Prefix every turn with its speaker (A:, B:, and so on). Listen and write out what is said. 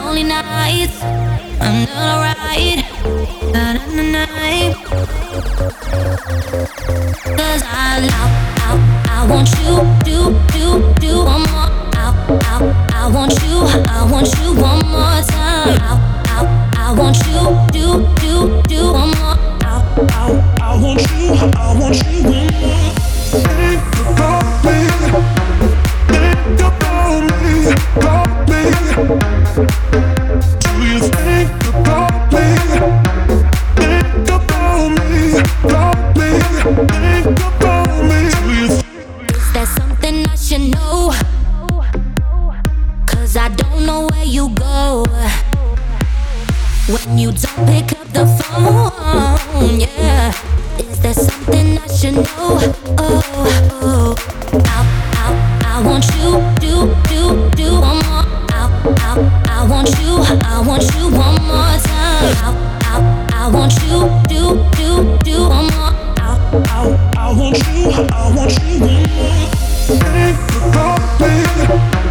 A: lonely nights. I'm not alright. Cause I want you, do one more. I want you one more time. I want you, do one more.
B: I want you one more. Think about me, think about me, about me. Do you think about me? Think about me, about me. Think about me. Do you?
A: Is there something I should know? Cause I don't know where you go when you don't pick up the phone, yeah. Is there something I should know? Oh, I want you, do one more. I want you one more time. I want you, do one more.
B: I want you one more. Think about me.